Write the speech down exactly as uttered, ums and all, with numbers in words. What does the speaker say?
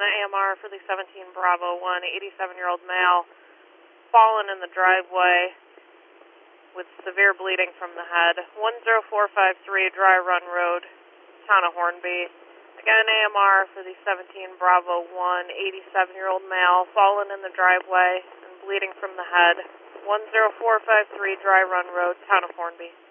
A M R for the seventeen Bravo one, eighty-seven-year-old male, fallen in the driveway with severe bleeding from the head. one zero four five three Dry Run Road, town of Hornby. Again, A M R for the seventeen Bravo one, eighty-seven-year-old male, fallen in the driveway and bleeding from the head. one zero four five three Dry Run Road, town of Hornby.